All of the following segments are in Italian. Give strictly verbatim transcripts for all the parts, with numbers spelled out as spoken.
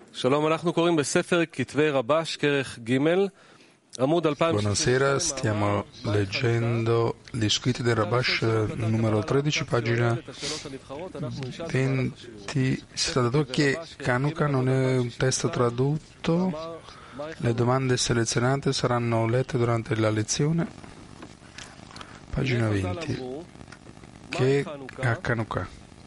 Buonasera, stiamo leggendo gli scritti del Rabash numero tredici, pagina venti. Si tratta che Chanukah non è un testo tradotto, le domande selezionate saranno lette durante la lezione. Pagina venti. Che è Chanukah?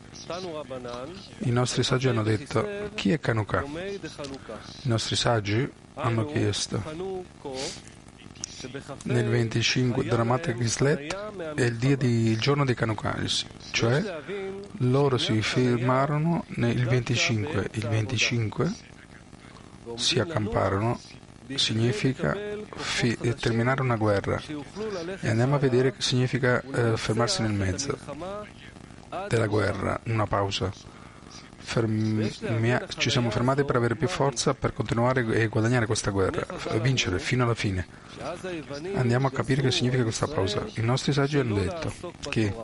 I nostri saggi hanno detto: chi è Chanukah? I nostri saggi hanno chiesto: nel venticinque Dramatic Kislev è il, dia di, il giorno di Chanukah, cioè loro si fermarono nel venticinque. Il venticinque si accamparono significa fi, terminare una guerra, e andiamo a vedere che significa eh, fermarsi nel mezzo della guerra, una pausa. Fermia, ci siamo fermati per avere più forza per continuare e guadagnare questa guerra, vincere fino alla fine. Andiamo a capire che significa questa pausa. I nostri saggi hanno detto che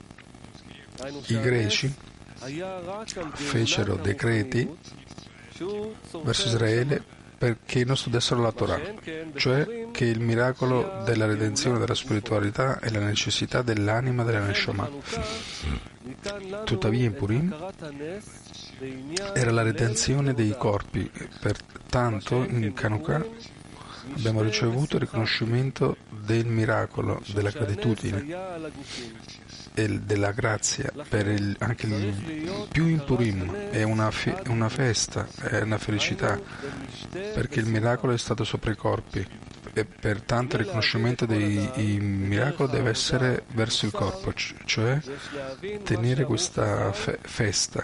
i greci fecero decreti verso Israele perché non studiassero la Torah, cioè che il miracolo della redenzione della spiritualità è la necessità dell'anima della Neshama. Tuttavia in Purim era la redenzione dei corpi, pertanto in Chanukah abbiamo ricevuto il riconoscimento del miracolo, della gratitudine e della grazia, per il, anche il, più in Purim è una, fe, una festa, è una felicità, perché il miracolo è stato sopra i corpi, e pertanto il riconoscimento del miracolo deve essere verso il corpo, cioè tenere questa fe, festa.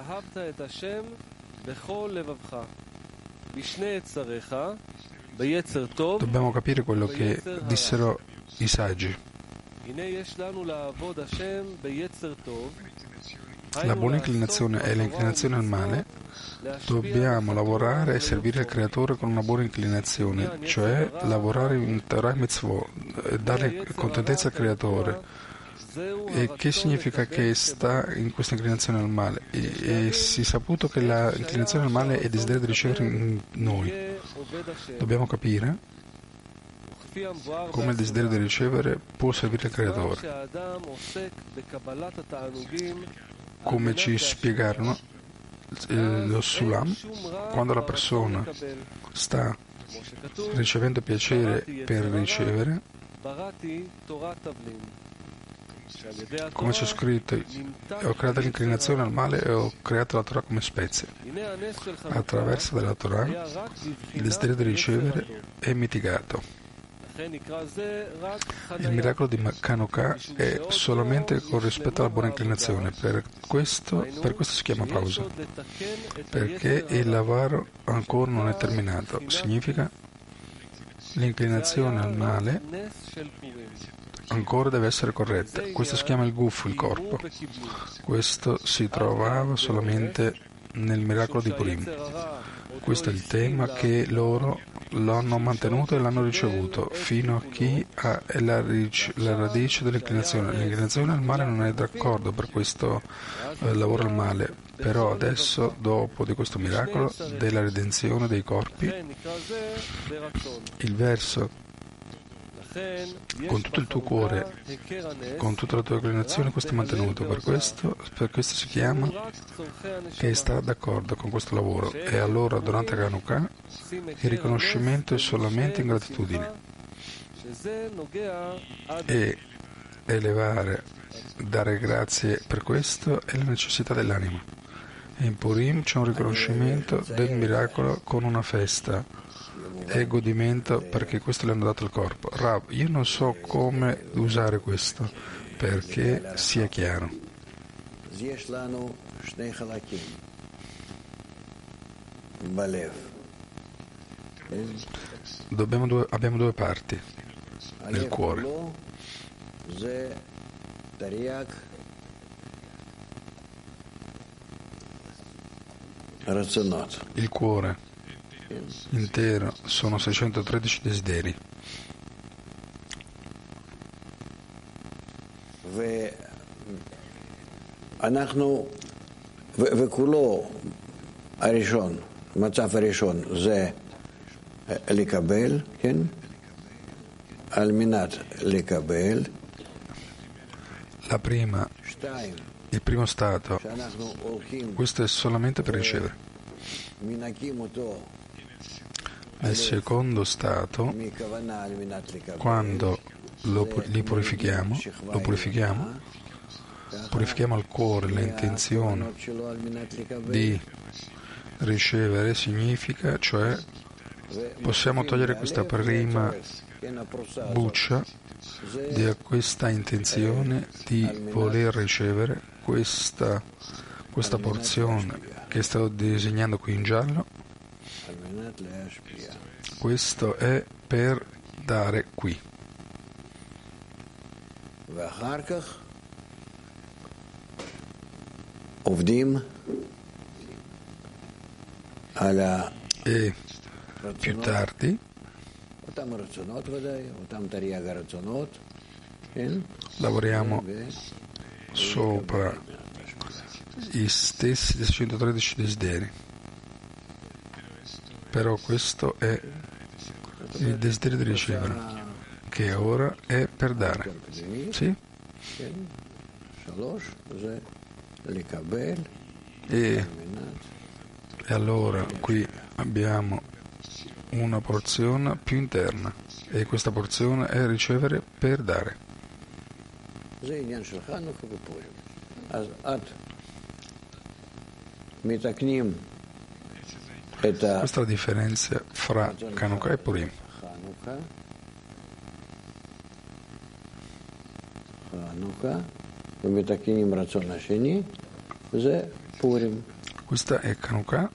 Dobbiamo capire quello che dissero i saggi. La buona inclinazione e l'inclinazione al male. Dobbiamo lavorare e servire il Creatore con una buona inclinazione, cioè lavorare in Torah e Mitzvot, e dare contentezza al Creatore. E che significa che sta in questa inclinazione al male? E, e si è saputo che l'inclinazione al male è il desiderio di ricevere in noi. Dobbiamo capire come il desiderio di ricevere può servire il Creatore. Come ci spiegarono lo Sulam, quando la persona sta ricevendo piacere per ricevere, come c'è scritto, ho creato l'inclinazione al male e ho creato la Torah come spezia. Attraverso la Torah il desiderio di ricevere è mitigato. Il miracolo di Chanukah è solamente con rispetto alla buona inclinazione, per questo, per questo si chiama pausa, perché il lavoro ancora non è terminato. Significa l'inclinazione al male ancora deve essere corretta. Questo si chiama il guf, il corpo. Questo si trovava solamente nel miracolo di Purim. Questo è il tema che loro l'hanno mantenuto e l'hanno ricevuto, fino a chi ha la, la radice dell'inclinazione. L'inclinazione al male non è d'accordo per questo eh, lavoro al male, però adesso, dopo di questo miracolo della redenzione dei corpi, il verso con tutto il tuo cuore, con tutta la tua inclinazione, questo è mantenuto. Per questo, per questo si chiama che sta d'accordo con questo lavoro. E allora, durante Chanukah, il riconoscimento è solamente in gratitudine. E elevare, dare grazie per questo è la necessità dell'anima. E in Purim c'è un riconoscimento del miracolo con una festa e godimento, perché questo le hanno dato il corpo. Rav, io non so come usare questo perché sia chiaro. Dobbiamo due, abbiamo due parti nel cuore. Il cuore intero sono seicentotredici desideri. וכולו הראשון, מצב הראשון זה לקבל, כן? על מנת לקבל. La prima, il primo stato, questo è solamente per ricevere. Nel secondo stato, quando lo, li purifichiamo, lo purifichiamo, purifichiamo al cuore l'intenzione di ricevere, significa, cioè possiamo togliere questa prima buccia di questa intenzione di voler ricevere questa, questa porzione che sto disegnando qui in giallo. Questo è per dare qui. E più tardi lavoriamo sopra i stessi centotredici desideri, però questo è il desiderio di ricevere, che ora è per dare. Sì? E, e allora qui abbiamo una porzione più interna e questa porzione è ricevere per dare. Questa è la differenza fra Chanukah e Purim. Questa è Chanukah.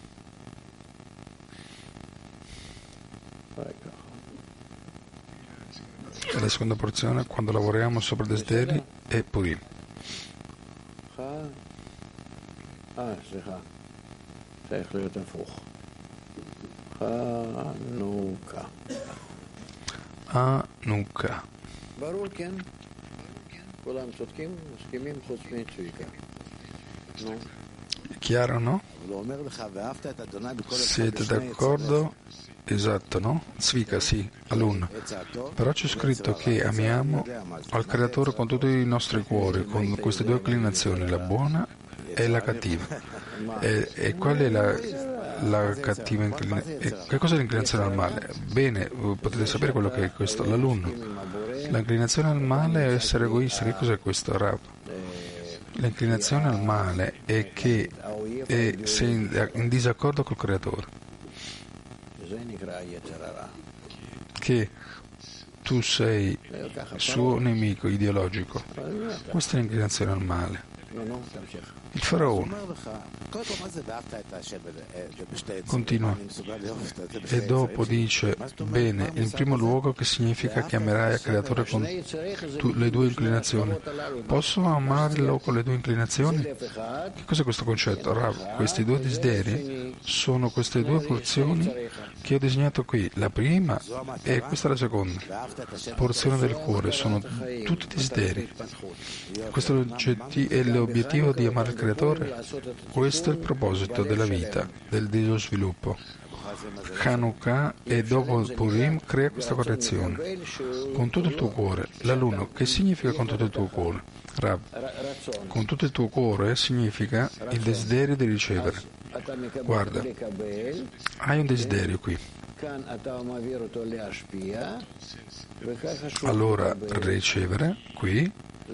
E la seconda porzione, quando lavoriamo sopra i desideri, è Purim. אה, סליחה, צריך להיות הפוך. חנוכה. חנוכה. ברור, כן? כולם צודקים, מסכימים חוץ מצביקה. נו. Chiaro, no? Siete d'accordo? Esatto, no? Zvika, sì, alunno. Però c'è scritto che amiamo al Creatore con tutti i nostri cuori, con queste due inclinazioni, la buona e la cattiva. E, e qual è la, la cattiva inclinazione? Che cosa è l'inclinazione al male? Bene, potete sapere quello che è questo, l'alunno. L'inclinazione al male è essere egoisti. Che cos'è questo, Rav? L'inclinazione al male è che è, sei in, in disaccordo col Creatore, che tu sei suo nemico ideologico. Questa è l'inclinazione al male. Il faraone continua e dopo dice: bene, in primo luogo, che significa che amerai il Creatore con tu, le due inclinazioni. Posso amarlo con le due inclinazioni? Che cos'è questo concetto? Rav, questi due desideri sono queste due porzioni che ho disegnato qui. La prima e questa è la seconda porzione del cuore, sono tutti desideri. Questo è l'obiettivo di amare il Creatore. Questo è il proposito della vita, del Dio sviluppo. Chanukah e dopo Purim crea questa correzione. Con tutto il tuo cuore. L'alunno, che significa con tutto il tuo cuore? Rav, con tutto il tuo cuore significa il desiderio di ricevere. Guarda, hai un desiderio qui. Allora ricevere qui.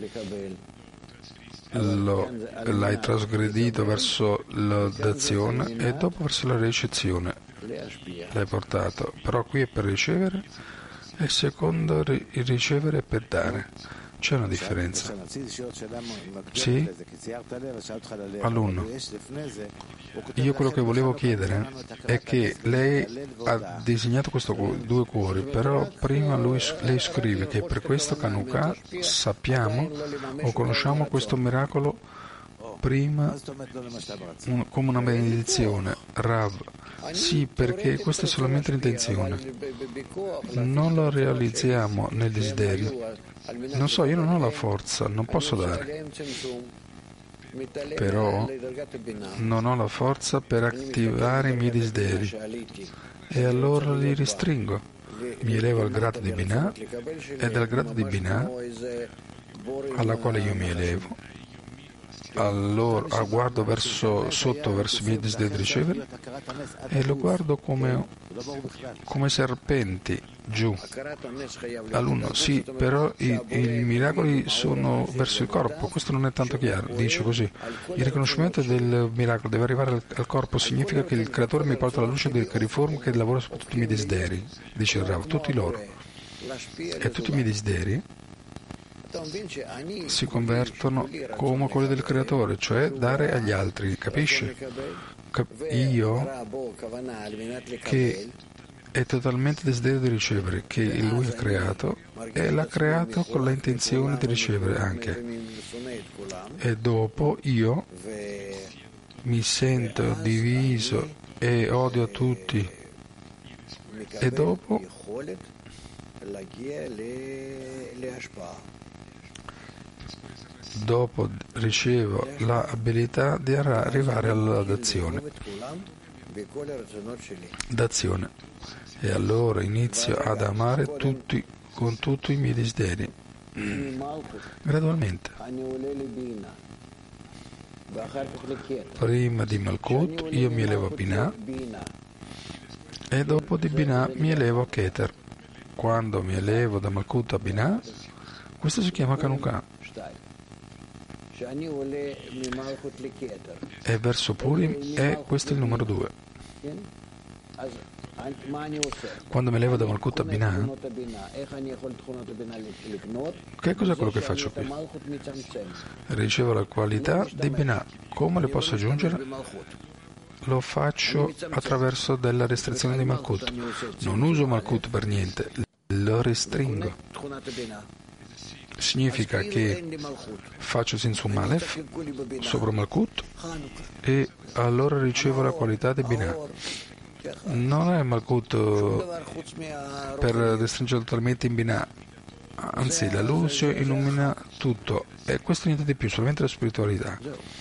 Lo, l'hai trasgredito verso l'azione e dopo verso la ricezione l'hai portato, però qui è per ricevere e il secondo il ricevere è per dare. C'è una differenza. Sì? Alunno, io quello che volevo chiedere è che lei ha disegnato questi due cuori, però prima lui, lei scrive che per questo Chanukah sappiamo o conosciamo questo miracolo prima un, come una benedizione. Rav, sì, perché questa è solamente l'intenzione. Non lo realizziamo nel desiderio. Non so, io non ho la forza, non posso dare. però non ho la forza per attivare i miei desideri e allora li ristringo. Mi elevo al grado di Binah e dal grado di Binah alla quale io mi elevo, allora guardo verso, sotto verso i miei desideri di ricevere e lo guardo come, come serpenti giù all'uno. Sì, però i, i miracoli sono verso il corpo, questo non è tanto chiaro. Dice così: il riconoscimento del miracolo deve arrivare al, al corpo, significa che il creatore mi porta la luce del Cariform che lavora su tutti i miei desideri, dice il Rav, tutti loro, e tutti i miei desideri si convertono come quelli del creatore, cioè dare agli altri, capisci? Cap- io che è totalmente desiderio di ricevere, che lui ha creato e l'ha creato con l'intenzione di ricevere anche, e dopo io mi sento diviso e odio a tutti, e dopo dopo ricevo l'abilità di arrivare alla d'azione, d'azione, e allora inizio ad amare tutti con tutti i miei desideri, gradualmente. Prima di Malkut io mi elevo a Binah e dopo di Binah mi elevo a Keter. Quando mi elevo da Malkut a Binah, questo si chiama Chanukah. E verso Purim è questo il numero due. Quando mi levo da Malkut a Binah, che cos'è quello che faccio qui? Ricevo la qualità di Binah. Come le posso aggiungere? Lo faccio attraverso della restrizione di Malkut. Non uso Malkut per niente, lo restringo. Significa che faccio Sinsum Aleph sopra Malkut e allora ricevo la qualità di Binah. Non è Malkut per restringere totalmente in Binah, anzi la luce illumina tutto e questo niente di più, solamente la spiritualità.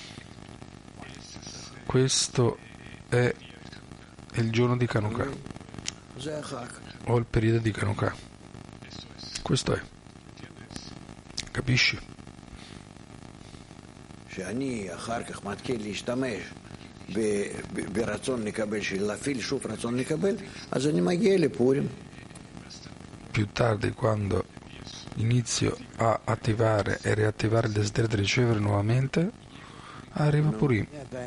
Questo è il giorno di Chanukah o il periodo di Chanukah. Questo è. Capisci? Più tardi, quando inizio a attivare e riattivare il desiderio di ricevere nuovamente, arriva Purim.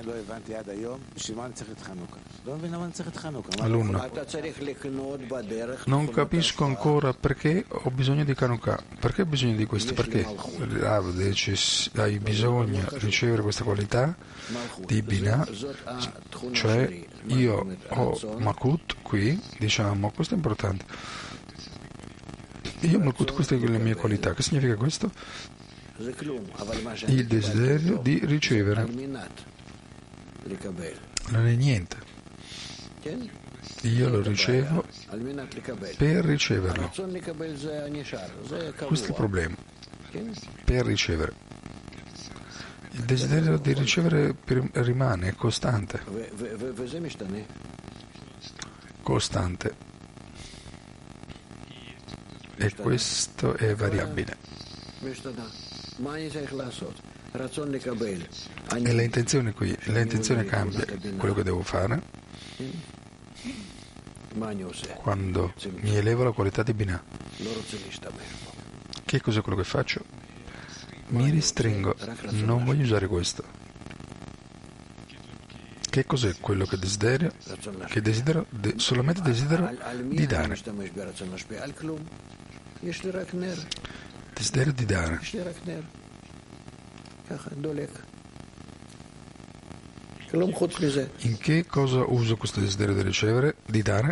Alunno, non capisco ancora perché ho bisogno di Chanukah. Perché ho bisogno di questo? Perché Rav dice hai bisogno di ricevere questa qualità di Binah, cioè io ho Malkut qui, diciamo, questo è importante. Io ho Malkut, questa è la mia qualità. Che significa questo? Il desiderio di ricevere non è niente, io lo ricevo per riceverlo, questo è il problema, per ricevere. Il desiderio di ricevere rimane costante, costante, e questo è variabile. E l'intenzione qui, l'intenzione cambia. Quello che devo fare quando mi elevo la qualità di Binah, che cos'è quello che faccio? Mi ristringo, non voglio usare questo. Che cos'è quello che desiderio? Che desidero, de, solamente desidero di dare. Desiderio di dare. In che cosa uso questo desiderio di ricevere, di dare?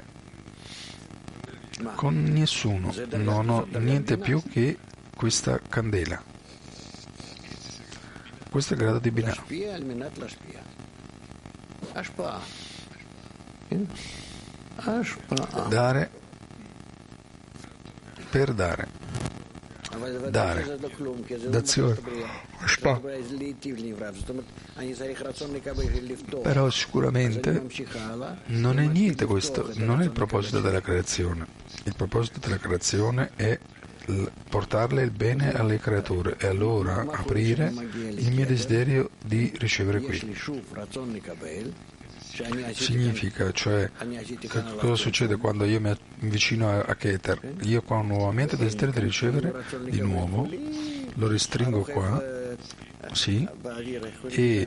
Con nessuno. Non ho niente più che questa candela. Questo è il grado di Binah. Dare per dare. dare, d'azione, spa. Però sicuramente non è niente questo, non è il proposito della creazione. Il proposito della creazione è portarle il bene alle creature e allora aprire il mio desiderio di ricevere qui. Significa, cioè, che cosa succede quando io mi avvicino a, a Keter? Io qua ho nuovamente desiderio di ricevere di nuovo, lo restringo qua, sì, e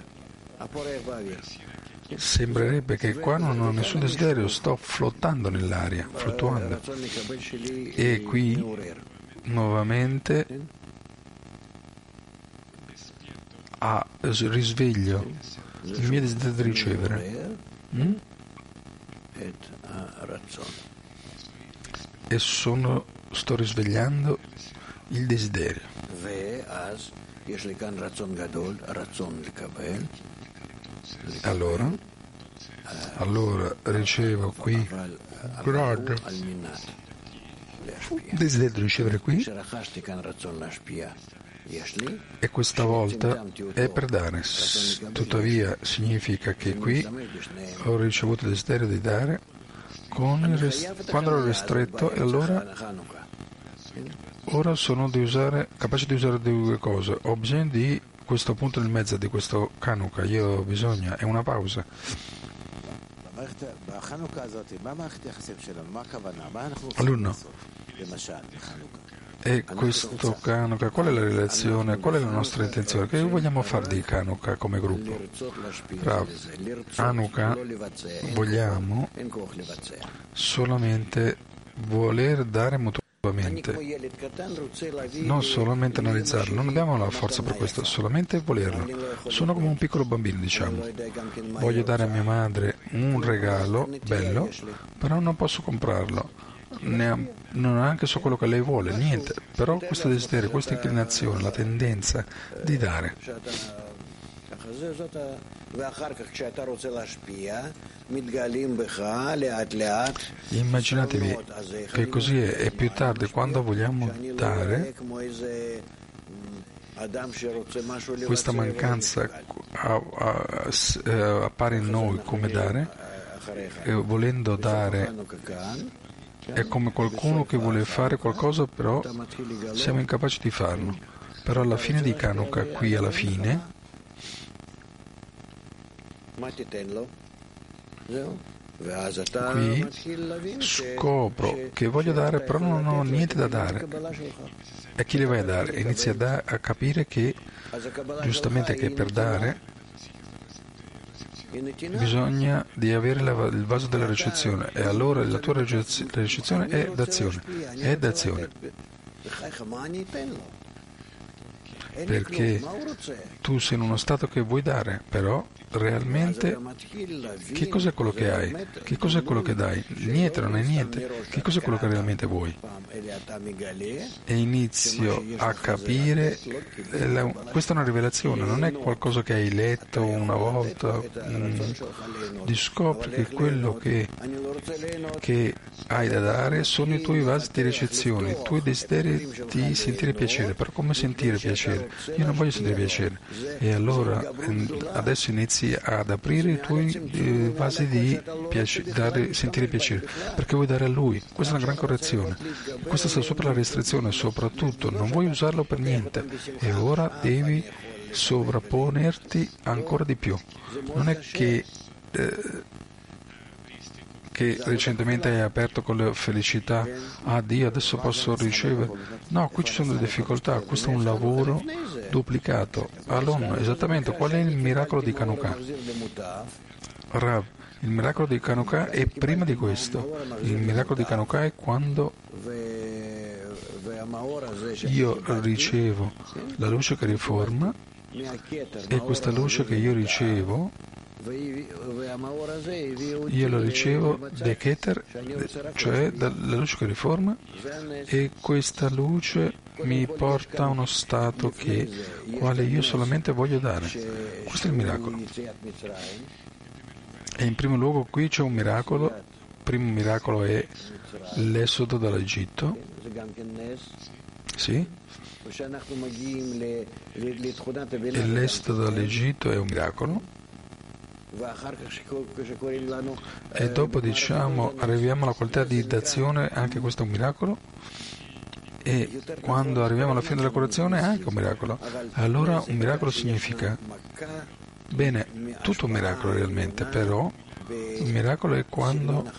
sembrerebbe che qua non ho nessun desiderio, sto flottando nell'aria, fluttuando. E qui nuovamente a risveglio il mio desiderio di ricevere mm? e sono, sto risvegliando il desiderio. Allora, allora ricevo qui grande desiderio di ricevere qui, e questa volta è per dare. Tuttavia significa che qui ho ricevuto il desiderio di dare con il rest- quando l'ho ristretto, e allora ora sono di usare, capace di usare due cose. Ho bisogno di questo punto nel mezzo, di questo Hanukkah, io ho bisogno, è una pausa. Allora, e questo Hanukkah, qual è la relazione, qual è la nostra intenzione? Che vogliamo fare di Hanukkah come gruppo? Rav, Hanukkah vogliamo solamente voler dare mutuamente, non solamente analizzarlo, non abbiamo la forza per questo, solamente volerlo. Sono come un piccolo bambino, diciamo. Voglio dare a mia madre un regalo bello, però non posso comprarlo. Ne, non anche so quello che lei vuole, niente, però questo desiderio, questa inclinazione, la tendenza di dare. Immaginatevi che così è, e più tardi, quando vogliamo dare, questa mancanza a, a, a, appare in noi come dare, e volendo dare è come qualcuno che vuole fare qualcosa, però siamo incapaci di farlo. Però alla fine di Hanukkah, qui alla fine, qui scopro che voglio dare, però non ho niente da dare. E chi le vai a dare? Inizi a, da- a capire che, giustamente, che per dare bisogna di avere la, il vaso della ricezione, e allora la tua ricezione è d'azione, è d'azione. Perché tu sei in uno stato che vuoi dare, però realmente che cos'è quello che hai? Che cos'è quello che dai? Niente, non è niente. Che cos'è quello che realmente vuoi? E inizio a capire, la, questa è una rivelazione, non è qualcosa che hai letto una volta, mh, scopri che quello che, che hai da dare sono i tuoi vasi di ricezione, i tuoi desideri di sentire piacere. Però come sentire piacere? Io non voglio sentire piacere. E allora adesso inizi ad aprire i tuoi eh, vasi di piacere, dare, sentire piacere, perché vuoi dare a lui. Questa è una gran correzione. Questa sta sopra la restrizione, soprattutto non vuoi usarlo per niente, e ora devi sovrapponerti ancora di più. Non è che eh, che recentemente hai aperto con la felicità, ah Dio, adesso posso ricevere. No, qui ci sono delle difficoltà, questo è un lavoro duplicato. Allora, esattamente, qual è il miracolo di Hanukkah? Rav, il miracolo di Hanukkah è prima di questo. Il miracolo di Hanukkah è quando io ricevo la luce che riforma, e questa luce che io ricevo, io lo ricevo da Keter, cioè dalla luce che riforma, e questa luce mi porta a uno stato che quale io solamente voglio dare. Questo è il miracolo. E in primo luogo qui c'è un miracolo. Il primo miracolo è l'esodo dall'Egitto, Sì? E l'esodo dall'Egitto è un miracolo. E dopo diciamo arriviamo alla qualità di dazione, anche questo è un miracolo. E quando arriviamo alla fine della correzione è anche un miracolo. Allora un miracolo significa, bene, tutto un miracolo realmente, però un miracolo è quando,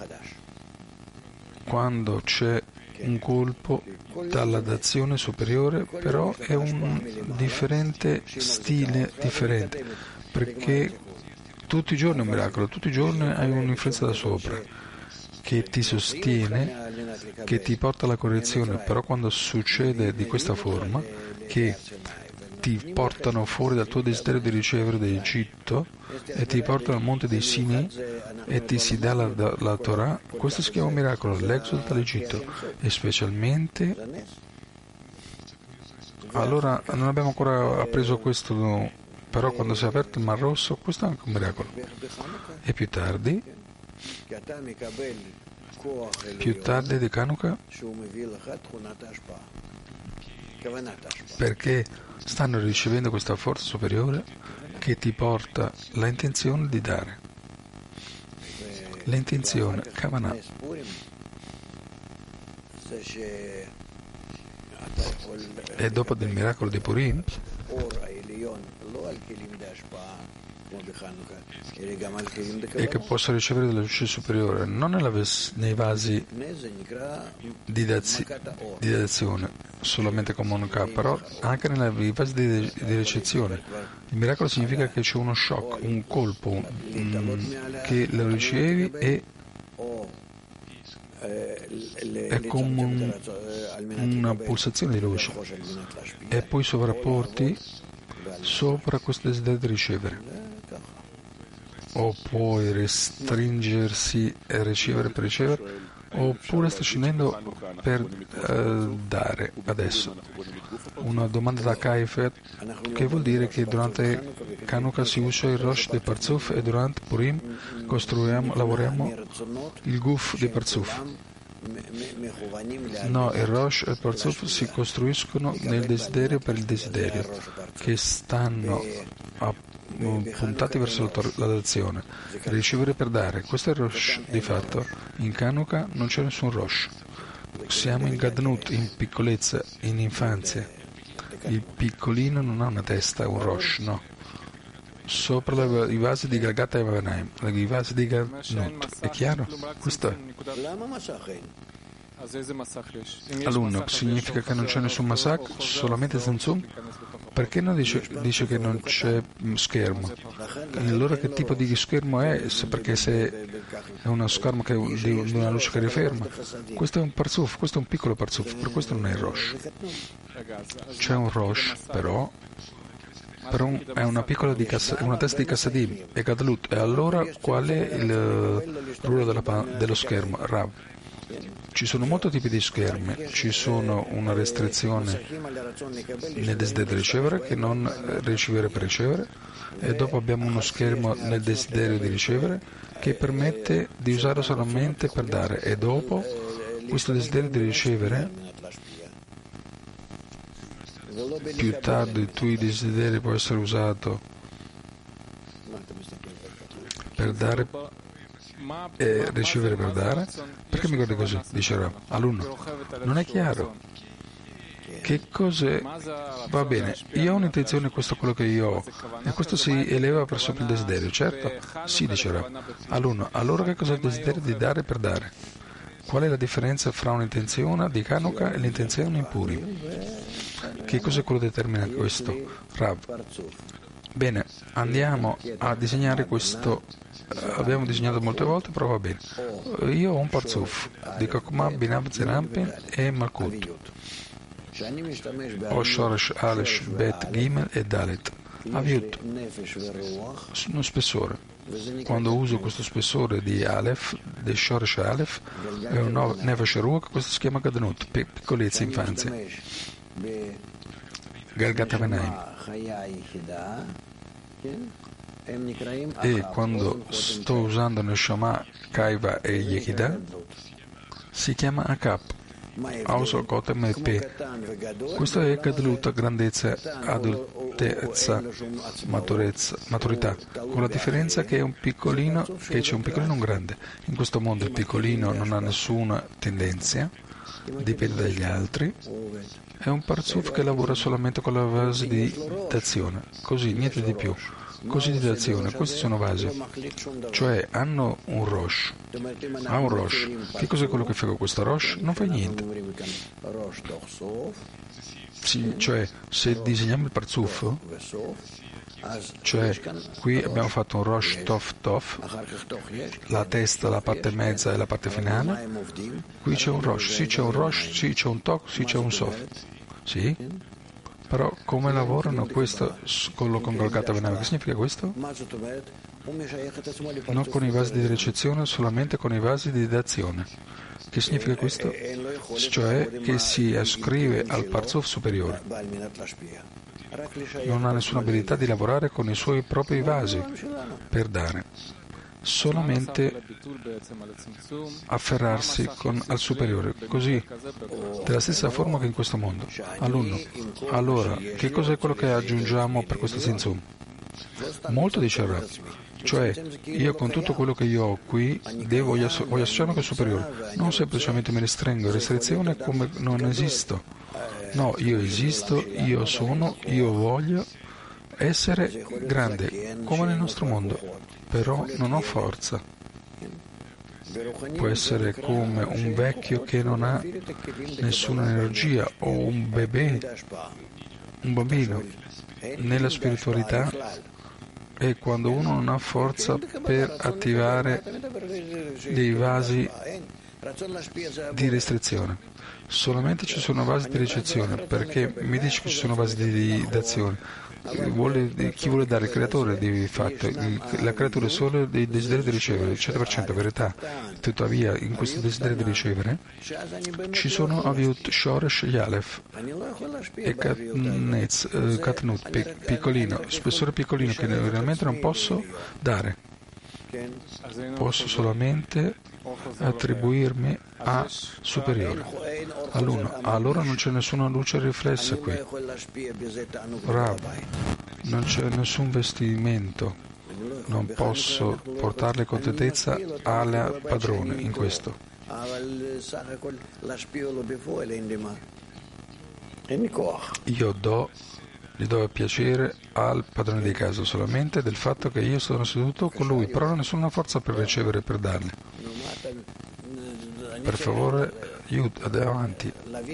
quando c'è un colpo dalla dazione superiore, però è un differente stile differente, perché tutti i giorni è un miracolo, tutti i giorni hai un'influenza da sopra che ti sostiene, che ti porta alla correzione, però quando succede di questa forma, che ti portano fuori dal tuo desiderio di ricevere dall'Egitto e ti portano al monte dei Sinai e ti si dà la, la Torah, questo si chiama un miracolo, l'esodo dall'Egitto, e specialmente, allora non abbiamo ancora appreso questo, però quando si è aperto il Mar Rosso, questo è anche un miracolo. E più tardi, più tardi di Hanukkah, perché stanno ricevendo questa forza superiore che ti porta l'intenzione di dare, l'intenzione Kavanah. E dopo del miracolo di Purim, e che possa ricevere della luce superiore non nella ves- nei vasi di, dazi- di dazione solamente come un K, però anche nei vasi di, di ricezione. Il miracolo significa che c'è uno shock, un colpo mm, che lo ricevi e è come un, una pulsazione di luce e poi sovrapporti sopra questo desiderio di ricevere, o puoi restringersi e ricevere per ricevere, oppure sta scendendo per uh, dare adesso. Una domanda da Kaifet, che vuol dire che durante Hanukkah si usa il Rosh di Parzuf e durante Purim costruiamo, lavoriamo il Guf di Parzuf. No, il Rosh e il Parzuf si costruiscono nel desiderio per il desiderio, che stanno a, puntati verso la, la dazione, ricevere per dare. Questo è il Rosh di fatto. In Hanukkah non c'è nessun Rosh. Siamo in Gadnut, in piccolezza, in infanzia. Il piccolino non ha una testa, un Rosh, no. Sopra la, i vasi di Galgata e Vanaim, i vasi di Gadnut. È chiaro? Questo è. Alunno, significa che non c'è nessun Masak, solamente Samsung? Perché non dice, dice che non c'è schermo? Allora che tipo di schermo è? Se, perché se è uno schermo che, di una luce che riferma, questo è un parzuf, questo è un piccolo parzuf, per questo non è il Rosh. C'è un Rosh, però, però è una piccola di cassa, una testa di Kassadim, è Gadlut. E allora qual è il ruolo della, dello schermo? Rav. Ci sono molti tipi di schermi, ci sono una restrizione nel desiderio di ricevere che non ricevere per ricevere, e dopo abbiamo uno schermo nel desiderio di ricevere che permette di usarlo solamente per dare, e dopo questo desiderio di ricevere, più tardi il tuo desiderio può essere usato per dare e ricevere per dare. Perché mi guardi così? Dice Rav. Alunno, non è chiaro che cos'è. Va bene, io ho un'intenzione, questo è quello che io ho, e questo si eleva verso il desiderio, certo? Sì, dice Rav. Alunno, allora che cos'è il desiderio di dare per dare? Qual è la differenza fra un'intenzione di Hanukkah e l'intenzione in Purim? Che cos'è quello che determina questo? Rav. Bene, andiamo a disegnare questo. Abbiamo disegnato molte volte, però va bene. Io ho un parzuf di Kakuma, Binav, Zerampin e Malkut. Ho Shoresh, Alesh, Bet, Gimel e Dalet. Aviut, uno spessore. Quando uso questo spessore di Aleph, di Shoresh Aleph, è un Nefesh Ruach, questo si chiama Gadnut, piccolezza, infanzia. Galgat Avanaim. E quando sto usando Neshama, Kaiva e Yehidah si chiama Akap, Auso, Kotem e Pe. Questo è Gadlut, grandezza, adultezza, maturezza, maturità, con la differenza che è un piccolino, che c'è un piccolino e un grande. In questo mondo il piccolino non ha nessuna tendenza, dipende dagli altri, è un parzuf che lavora solamente con la base di d'azione, così, niente di più. Così di d'azione, questi sono vasi, cioè hanno un rosh, ha un rosh. Che cos'è quello che fa con questo rosh? Non fa niente. Sì, cioè, se disegniamo il parzuf, cioè qui abbiamo fatto un rosh tof tof, la testa, la parte mezza e la parte finale, qui c'è un rosh, sì c'è un rosh, sì c'è un tok, sì c'è un sof, sì? Però come lavorano questo con lo Golgata Venale? Che significa questo? Non con i vasi di ricezione, solamente con i vasi di dazione. Che significa questo? Cioè che si ascrive al parzuf superiore. Non ha nessuna abilità di lavorare con i suoi propri vasi per dare. Solamente afferrarsi con, al superiore, così, della stessa forma che in questo mondo. All'uno. Allora, che cos'è quello che aggiungiamo per questo Tzimtzum? Molto dice il Rav. Cioè, io con tutto quello che io ho qui, devo, voglio, voglio associarmi con il superiore. Non semplicemente mi restringo, restrizione come non esisto. No, io esisto, io sono, io voglio essere grande, come nel nostro mondo. Però non ho forza. Può essere come un vecchio che non ha nessuna energia o un bebè, un bambino. Nella spiritualità è quando uno non ha forza per attivare dei vasi di restrizione. Solamente ci sono vasi di ricezione, perché mi dice che ci sono vasi di d'azione. Vuole, chi vuole dare il creatore di fatto, la creatura è solo dei desideri di ricevere, il cento per cento verità. Tuttavia, in questo desiderio di ricevere ci sono Aviut, Shoresh, Yalef e Katnez, eh, Katnut, piccolino, spessore piccolino che realmente non posso dare. Posso solamente attribuirmi a superiore, all'uno. Allora non c'è nessuna luce riflessa qui. Rav, non c'è nessun vestimento. Non posso portarle contentezza al padrone in questo. Io do, gli do piacere al padrone di casa solamente del fatto che io sono seduto con lui, però non ho nessuna forza per ricevere e per darle. Per favore, aiuto, andiamo avanti.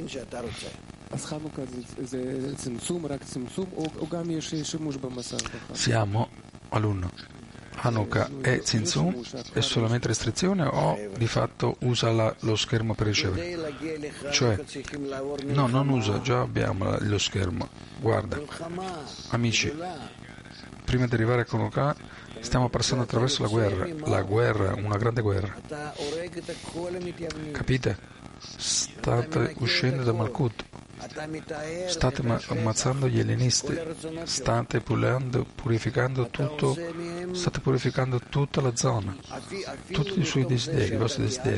Siamo all'uno. Hanukkah è Tzimtzum? È solamente restrizione o di fatto usa la, lo schermo per ricevere? Cioè, no, non usa, già abbiamo lo schermo. Guarda, amici, prima di arrivare a Hanukkah stiamo passando attraverso la guerra, la guerra, una grande guerra. Capite? State uscendo da Malkut. State ammazzando gli ellenisti, state pulendo, purificando tutto, state purificando tutta la zona, tutti i suoi desideri, i vostri desideri.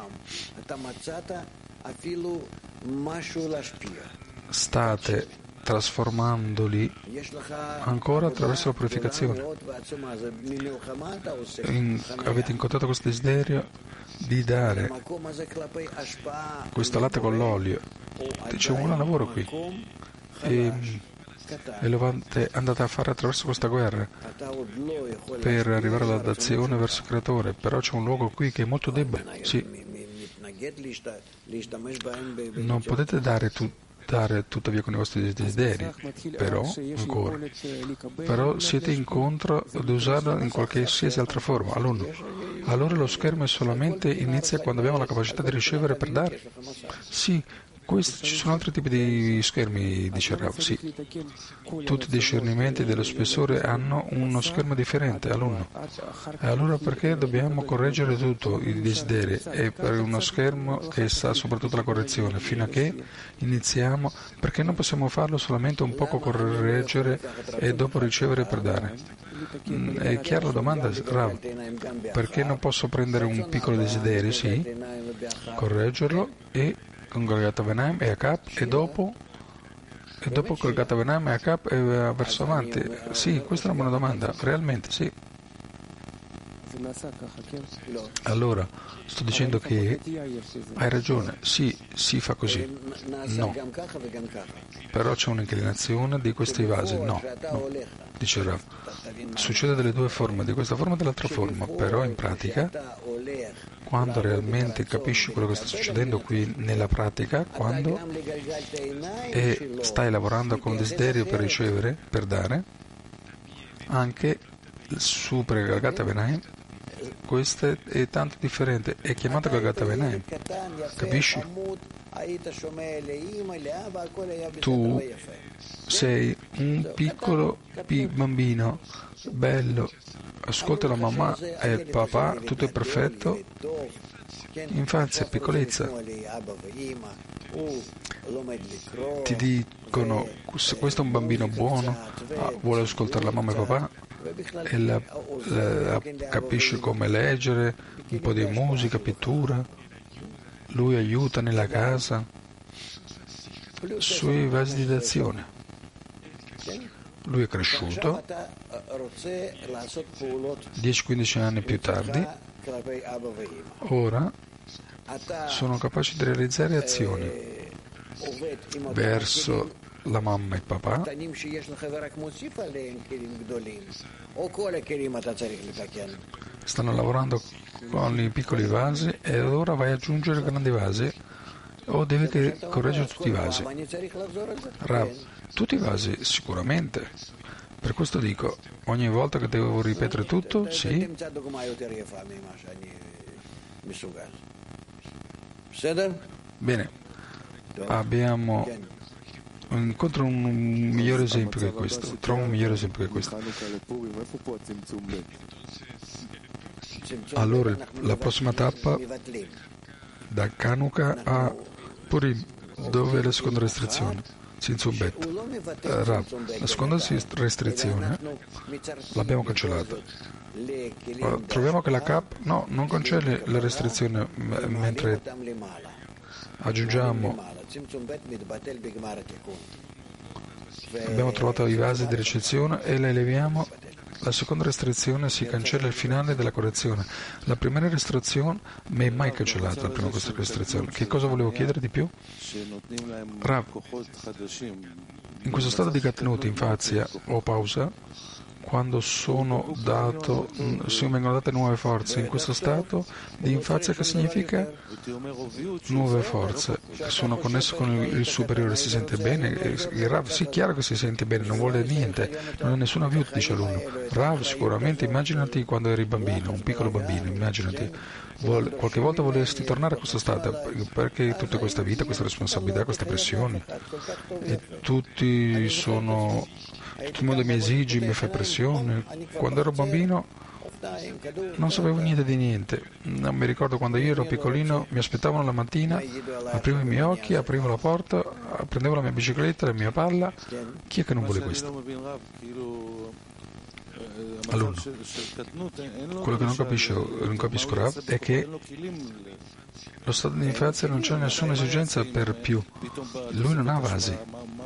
State trasformandoli ancora attraverso la purificazione. In, avete incontrato questo desiderio di dare questo latte con l'olio. C'è un buon lavoro qui e, e lo andate a fare attraverso questa guerra per arrivare alla dazione verso il creatore, però c'è un luogo qui che è molto debole. Sì. Non potete dare tutto dare tuttavia con i vostri desideri, però ancora però siete incontro ad usarlo in qualsiasi altra forma. Allora, allora lo schermo è solamente inizia quando abbiamo la capacità di ricevere per dare? Sì, questo, ci sono altri tipi di schermi, dice Rav, sì. Tutti i discernimenti dello spessore hanno uno schermo differente all'uno. E allora perché dobbiamo correggere tutto i desideri? E per uno schermo che sa soprattutto la correzione, fino a che iniziamo, perché non possiamo farlo solamente un poco correggere e dopo ricevere per dare? È chiara la domanda, Rav? Perché non posso prendere un piccolo desiderio, sì, correggerlo e con Golgata Venaim e Akap e dopo e dopo Golgata Venaim e Akap e verso avanti. Sì, questa è una buona domanda, realmente sì. Allora, sto dicendo che hai ragione, sì, si fa così, no, però c'è un'inclinazione di questi vasi, no, no, dice Rav. Succede delle due forme, di questa forma e dell'altra forma, però in pratica, quando realmente capisci quello che sta succedendo qui nella pratica, quando e stai lavorando con desiderio per ricevere, per dare, anche Super Golgata Venaim, questo è tanto differente, è chiamato Golgata Venaim, capisci? Tu sei un piccolo bambino bello, ascolta la mamma e il papà, tutto è perfetto, infanzia, piccolezza, ti dicono questo è un bambino buono, vuole ascoltare la mamma e papà e la, la, capisce come leggere, un po' di musica, pittura, lui aiuta nella casa, sui vasi di d'azione. Lui è cresciuto, dieci quindici anni più tardi, ora sono capaci di realizzare azioni verso la mamma e il papà, stanno lavorando con i piccoli vasi e ora vai ad aggiungere grandi vasi o devi correggere tutti i vasi. Rav, tutti i vasi sicuramente, per questo dico, ogni volta che devo ripetere tutto, sì. Bene, abbiamo incontro un migliore esempio che questo, trovo un migliore esempio che questo. Allora la prossima tappa da Hanukkah a Purim, dove è la seconda restrizione? Tzimtzum Bet. Uh, Rav, la seconda restrizione l'abbiamo cancellata. Uh, troviamo che la Cap no, non cancella la restrizione m- mentre aggiungiamo. Abbiamo trovato i vasi di ricezione e la eleviamo. La seconda restrizione si cancella il finale della correzione. La prima restrizione mi è mai cancellata, la prima restrizione. Che cosa volevo chiedere di più? Rav, in questo stato di Gatnut, infazia o pausa, quando sono dato, si vengono date nuove forze, in questo stato di infazia che significa nuove forze che sono connesse con il, il superiore, si sente bene, il Rav sì, chiaro che si sente bene, non vuole niente, non ha nessuna aiuto, dice l'uno. Rav, sicuramente immaginati quando eri bambino, un piccolo bambino, immaginati, vuole, qualche volta vorresti tornare a questo stato, perché tutta questa vita, questa responsabilità, queste pressioni, e tutti sono... Tutto il mondo mi esigi, mi fa pressione. Quando ero bambino non sapevo niente di niente. Non mi ricordo quando io ero piccolino, mi aspettavano la mattina, aprivo i miei occhi, aprivo la porta, prendevo la mia bicicletta, la mia palla. Chi è che non vuole questo? Allora, quello che non capisco, non capisco Rav, è che lo stato di infanzia non c'è nessuna esigenza per più. Lui non ha vasi.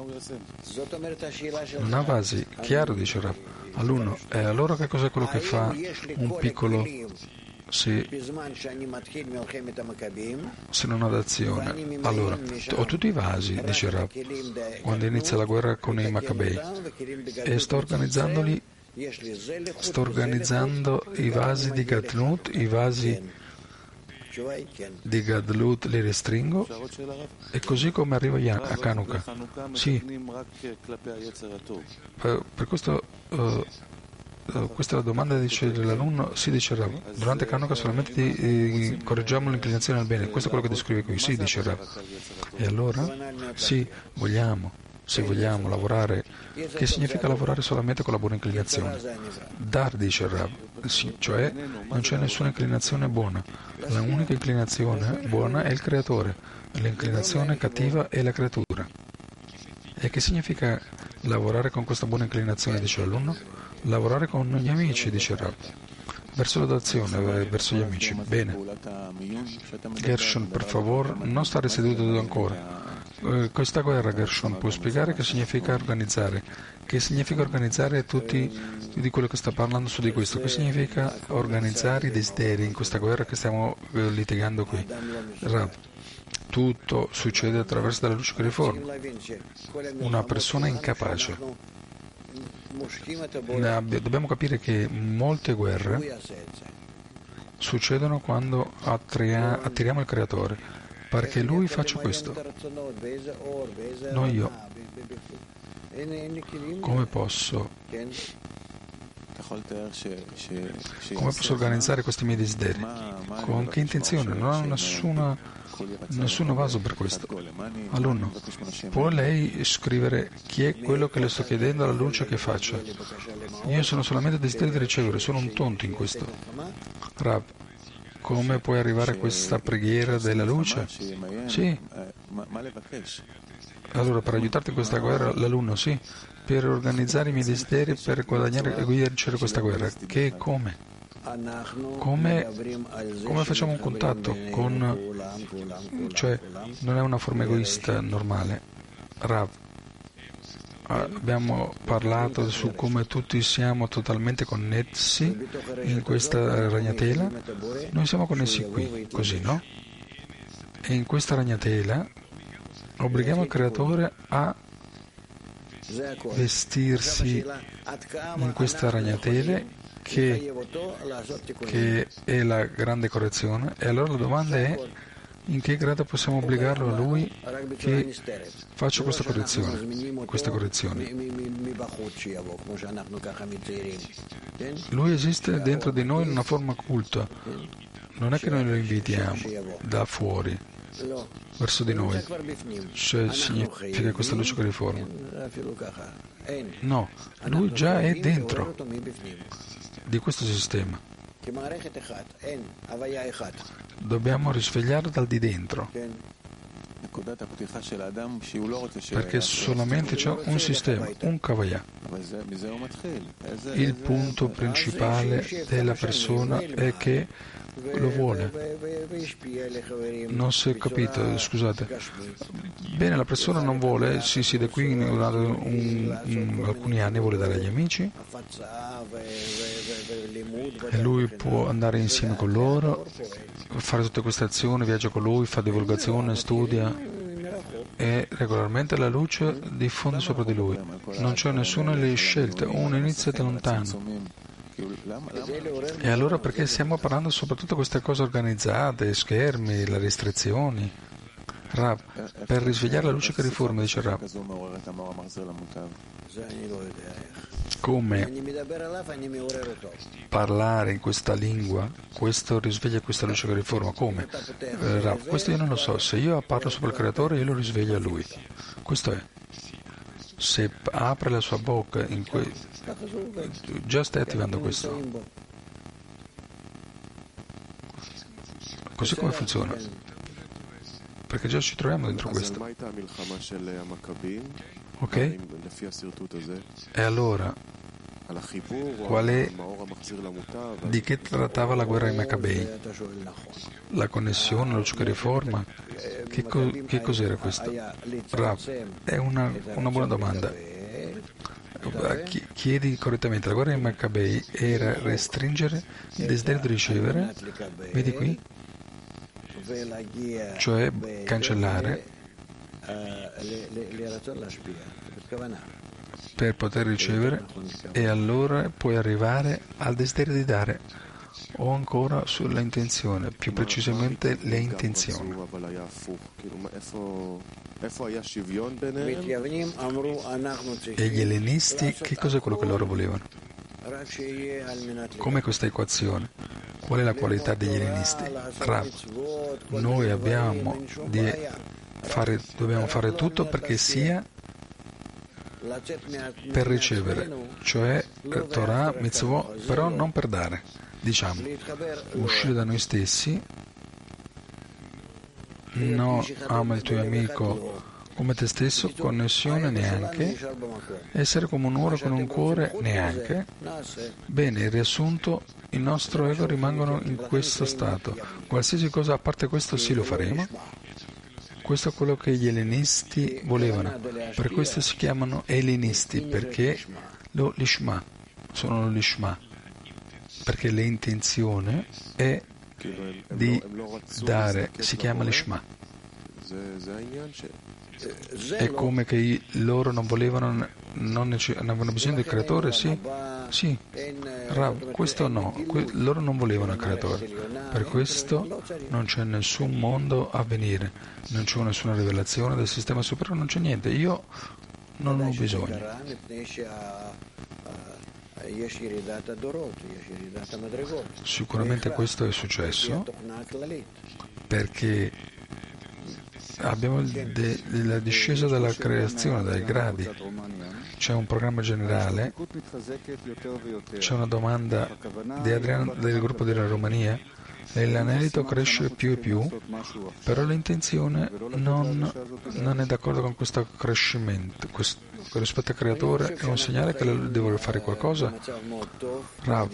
Non ha vasi. Chiaro, dice Rav. All'uno. E allora che cos'è quello che fa un piccolo se, se non ha d'azione? Allora, ho tutti i vasi, dice Rav, quando inizia la guerra con i Maccabei e sto organizzandoli, sto organizzando i vasi di Gatnut, i vasi di Gadlut li restringo e così come arriva a Hanukkah. Sì, per, per questo uh, uh, questa è la domanda, dice l'alunno. Sì, dice Rav, durante Hanukkah solamente di, eh, correggiamo l'inclinazione al bene, questo è quello che descrive qui. Sì, dice Rav. E allora? Sì, vogliamo. Se vogliamo lavorare, che significa lavorare solamente con la buona inclinazione? Dar, dice Rav, sì, cioè non c'è nessuna inclinazione buona. L'unica inclinazione buona è il creatore, l'inclinazione cattiva è la creatura. E che significa lavorare con questa buona inclinazione, dice l'alunno? Lavorare con gli amici, dice Rav. verso l'adozione, verso gli amici. Bene. Gershon, per favore, non stare seduto ancora. Eh, questa guerra, Gershon, può spiegare che significa organizzare? Che significa organizzare tutti di quello che sta parlando su di questo? Che significa organizzare i desideri in questa guerra che stiamo eh, litigando qui? Rav, tutto succede attraverso la luce che riforma. Una persona incapace. Dobbiamo capire che molte guerre succedono quando attria- attiriamo il Creatore, perché Lui faccia questo, non io. Come posso, come posso organizzare questi miei desideri? Con che intenzione? Non ho nessuna, nessun vaso per questo. Alunno, può lei scrivere chi è quello che le sto chiedendo alla luce che faccia? Io sono solamente desiderio di ricevere, sono un tonto in questo. Rav, come puoi arrivare a questa preghiera della luce? Sì. Allora, per aiutarti in questa guerra, l'alunno, sì, per organizzare i miei desideri, per guadagnare e vincere questa guerra. Che e come? Come, come facciamo un contatto con... Cioè, non è una forma egoista normale. Rav, abbiamo parlato su come tutti siamo totalmente connessi in questa ragnatela. Noi siamo connessi qui, così, no? E in questa ragnatela obblighiamo il Creatore a vestirsi in questa ragnatele che, che è la grande correzione. E allora la domanda è: in che grado possiamo obbligarlo a Lui che faccia questa correzione, queste correzioni? Lui esiste dentro di noi in una forma occulta. Non è che noi lo invitiamo da fuori verso di noi, cioè significa questa luce che riforma. No, Lui già è dentro di questo sistema. Dobbiamo risvegliarlo dal di dentro, perché solamente c'è un sistema, un kavaya. Il punto principale della persona è che lo vuole. Non si è capito, scusate. Bene, la persona non vuole, si siede qui in un, un, un, alcuni anni, vuole dare agli amici e lui può andare insieme con loro, fare tutte queste azioni, viaggia con lui, fa divulgazione, studia e regolarmente la luce diffonde sopra di lui. Non c'è nessuna delle scelte, uno inizia da lontano. E allora perché stiamo parlando soprattutto di queste cose organizzate, schermi, le restrizioni? Rav, per risvegliare la luce che riforma, dice Rav. Come parlare in questa lingua, questo risveglia questa luce che riforma? Come? Eh, Rav, questo io non lo so. Se io parlo sopra il Creatore, io lo risveglio a Lui. Questo è. Se apre la sua bocca, in que... già stai attivando questo. Così come funziona? Perché già ci troviamo dentro questo. Ok? E allora, qual è, di che trattava la guerra ai Maccabei? La connessione, la luce che riforma? Che, co- che cos'era questo? Rav, è una, una buona domanda. Chiedi correttamente. La guerra ai Maccabei era restringere il desiderio di ricevere, vedi qui? Cioè cancellare per poter ricevere, e allora puoi arrivare al desiderio di dare, o ancora sulla intenzione, più precisamente le intenzioni. E gli ellenisti, che cos'è quello che loro volevano? Come questa equazione? Qual è la qualità degli ellenisti? Rav, noi abbiamo di fare, dobbiamo fare tutto perché sia per ricevere, cioè Torah, mitzvot, però non per dare. Diciamo, uscire da noi stessi, no, ama il tuo amico come te stesso, connessione neanche, essere come un'ora con un cuore neanche. Bene, il riassunto, il nostro ego rimangono in questo stato. Qualsiasi cosa a parte questo sì lo faremo. Questo è quello che gli ellenisti volevano. Per questo si chiamano ellenisti, perché lo lishma, sono lishma, perché l'intenzione è di dare, si chiama lishma. È come che loro non volevano, non, non avevano bisogno del creatore, sì? Sì, Rav, questo no, que- loro non volevano il creatore, per questo non c'è nessun mondo a venire, non c'è nessuna rivelazione del sistema superiore, non c'è niente, io non ho bisogno. Sicuramente questo è successo perché abbiamo de- la discesa della creazione, dai gradi. C'è un programma generale, c'è una domanda di Adriano del gruppo della Romania e l'anelito cresce più e più, però l'intenzione non, non è d'accordo con questo crescimento. Questo, rispetto al creatore è un segnale che devo fare qualcosa? Rav,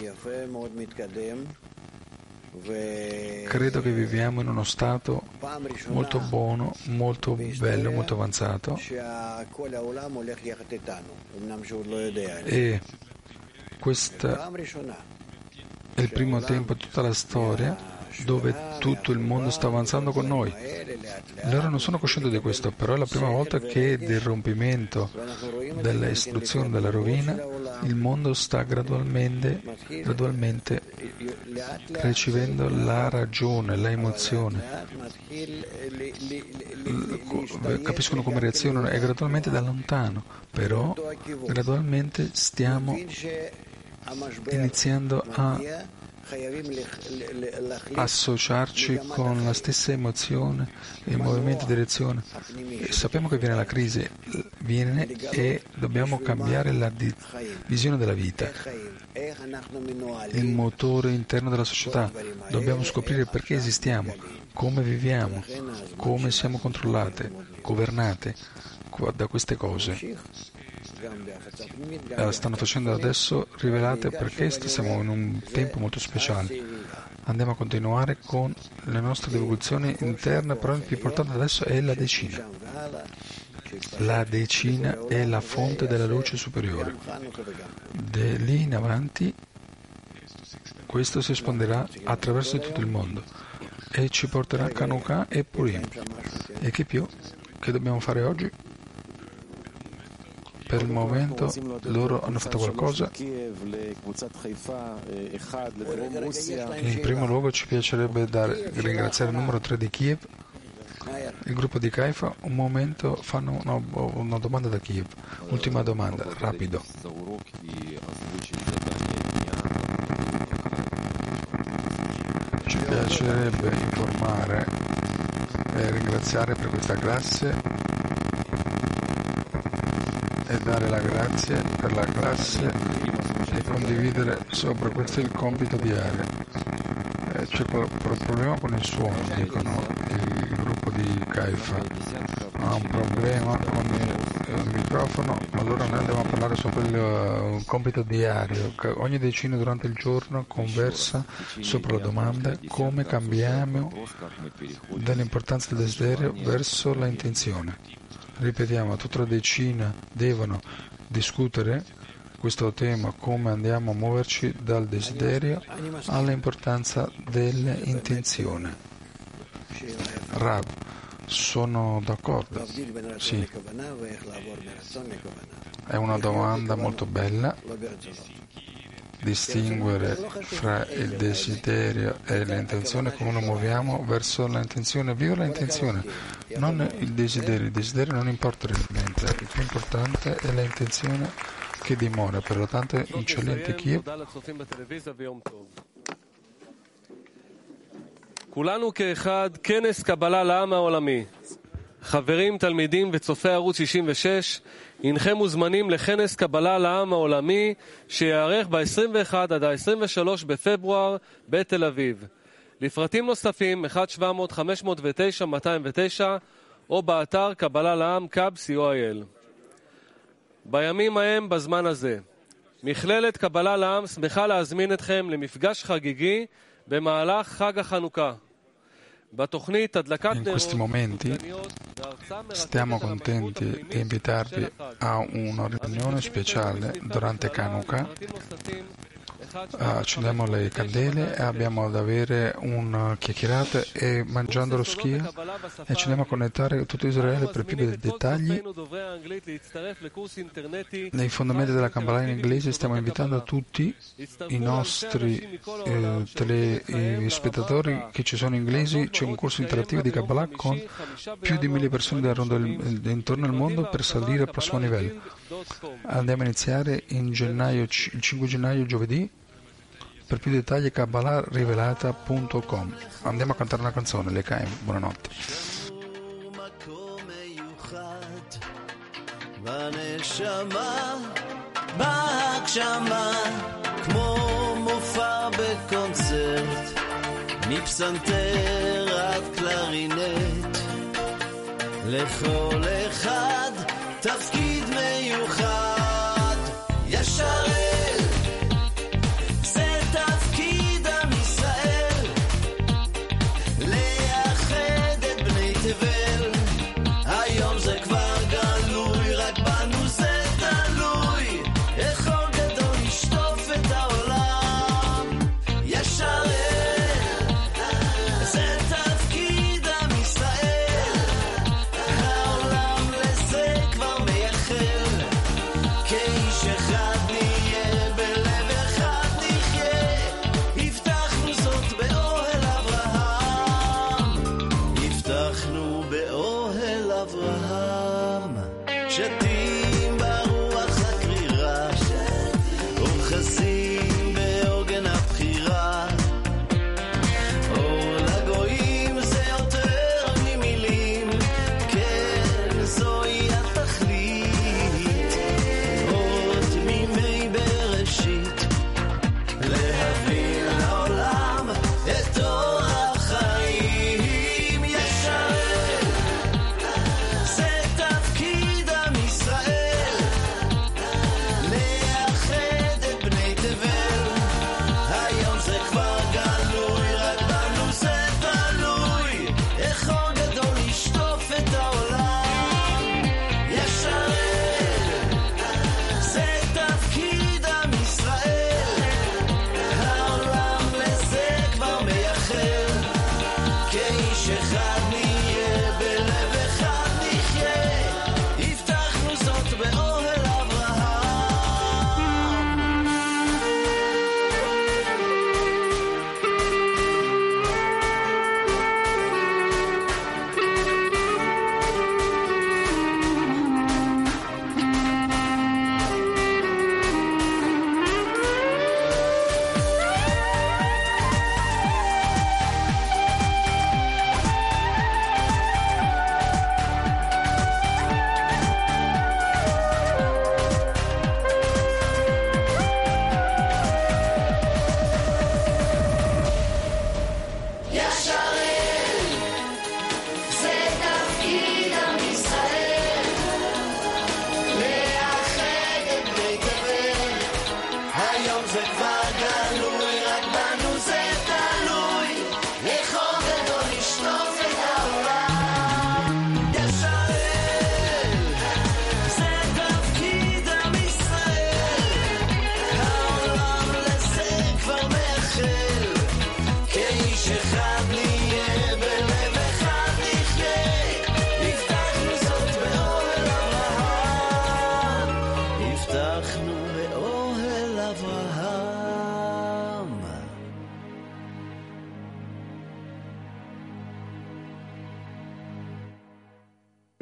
credo che viviamo in uno stato molto buono, molto bello, molto avanzato e questo è il primo tempo, tutta la storia dove tutto il mondo sta avanzando con noi. Loro non sono coscienti di questo, però è la prima volta che del rompimento, della istruzione, della rovina, il mondo sta gradualmente, gradualmente ricevendo la ragione, la emozione. Capiscono come reazionano e gradualmente da lontano, però gradualmente stiamo iniziando a associarci con la stessa emozione e movimento di direzione. E sappiamo che viene la crisi, viene e dobbiamo cambiare la di- visione della vita, il motore interno della società. Dobbiamo scoprire perché esistiamo, come viviamo, come siamo controllate, governate da queste cose. Eh, stanno facendo adesso rivelate perché siamo in un tempo molto speciale. Andiamo a continuare con le nostre divulgazioni interne, però il più importante adesso è la decina. La decina è la fonte della luce superiore. Da lì in avanti questo si espanderà attraverso tutto il mondo e ci porterà a Hanukkah e Purim. E che più? Che dobbiamo fare oggi? Per il momento loro hanno fatto qualcosa. In primo luogo ci piacerebbe dare, ringraziare il numero tre di Kiev, il gruppo di Haifa. Un momento fanno una, una domanda da Kiev. Ultima domanda, rapido. Ci piacerebbe informare e ringraziare per questa classe e dare la grazia per la classe e condividere sopra questo il compito diario. Eh, c'è un problema con il suono, dicono il gruppo di Haifa. Ha un problema con il, il microfono, allora noi andiamo a parlare sopra il uh, compito diario. Ogni decina durante il giorno conversa sopra la domanda come cambiamo dall'importanza del desiderio verso la intenzione. Ripetiamo, tutta la decina devono discutere questo tema, come andiamo a muoverci dal desiderio all'importanza dell'intenzione. Rav, sono d'accordo. Sì. È una domanda molto bella. Distinguere fra il desiderio e l'intenzione, come lo muoviamo verso l'intenzione. Viva l'intenzione, non il desiderio. Il desiderio non importa realmente, il più importante è l'intenzione che dimora. Per lo tanto, eccellente Kiev. כולנו כאחד, כנס קבלה לעם העולמי. חברים, תלמידים וצופי ערוץ שישים ושש, הנכם מוזמנים לכנס קבלה לעם העולמי שיערך ב-עשרים ואחד עד ה-עשרים ושלושה בפברואר בתל אביב. לפרטים נוספים, אחת שבע מאות חמש מאות ותשע מאתיים ותשע, או באתר קבלה לעם קו סי או איי אל. בימים ההם בזמן הזה, מכללת קבלה לעם שמחה להזמין אתכם למפגש חגיגי במהלך חג החנוכה. בתוכנית הדלקת In questi momenti stiamo contenti di invitarvi a una riunione speciale durante Hanukkah. Accendiamo le candele e abbiamo da avere una chiacchierata e mangiando lo schia e ci andiamo a connettare tutto Israele per più dettagli. Nei fondamenti della Kabbalah in inglese stiamo invitando tutti i nostri eh, tele, i spettatori che ci sono inglesi. C'è un corso interattivo di Kabbalah con più di mille persone da rondo il, intorno al mondo per salire al prossimo livello. Andiamo a iniziare in gennaio, il cinque gennaio, giovedì. Per più dettagli kabbalah rivelata punto com. Andiamo a cantare una canzone, le Caim. Buonanotte. לכל אחד תפקיד מיוחד ישרת זה תפקיד עם ישראל לאחד את בני תבל היום זה כבר גלוי רק בנו זה תלוי איך אור גדול ישטוף את העולם ישרת זה תפקיד עם ישראל העולם לזה כבר מייחל כאיש אחד נהיה בלב אחד נחיה הבטחנו זאת באוהל אברהם הבטחנו באוהל אברהם שתים ברוח הקרירה אוחזים בעוגן הבחירה אור לגויים זה יותר ממילים כן זוהי התכלית עוד מימי בראשית להביא לעולם את אור החיים ישרת זה תפקיד עם ישראל לאחד את בני תבל היום זה כבר גלוי רק בנו זה תלוי איך אור גדול ישטוף את העולם ישרת זה תפקיד עם ישראל העולם לזה כבר מייחל כאיש אחד